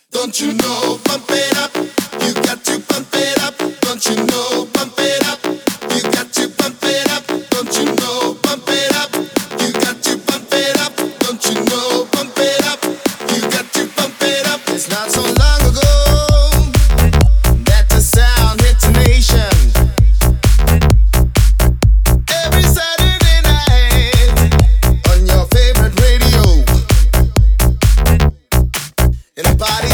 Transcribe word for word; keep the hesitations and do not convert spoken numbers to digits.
Don't you know, pump it up. You got to pump it up. Don't you know, pump it up. You got to pump it up. Don't you know, pump it up. You got to pump it up. Don't you know, pump it up. You got to pump it up. It's not so long ago that the sound hit the nation. Every Saturday night on your favorite radio. In a party